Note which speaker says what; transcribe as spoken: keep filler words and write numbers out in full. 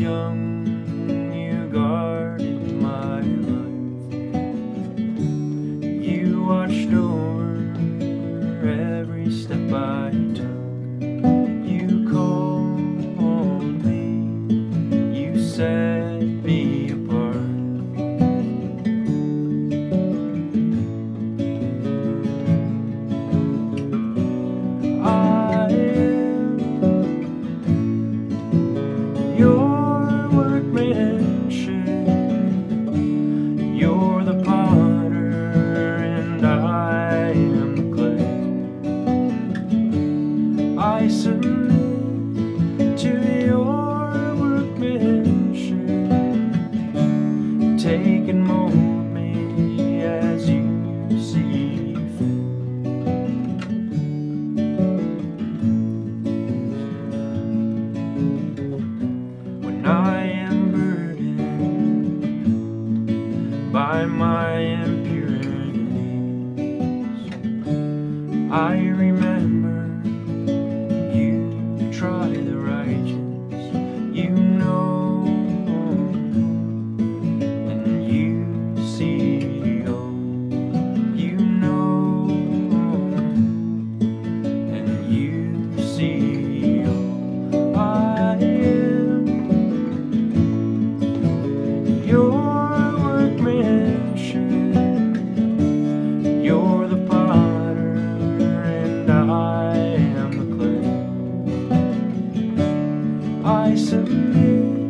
Speaker 1: young, you guarded my life. You watched over every step I took. You called me, you set me apart. I am your workmanship. You're the potter and I am the clay. I submit to your workmanship. Take and mold me as you see fit. When I am burdened by my impurities, I remember you try the righteous, you know, and you see all, you know, and you see all. I am your workmanship. You're the potter and I am the clay. I submit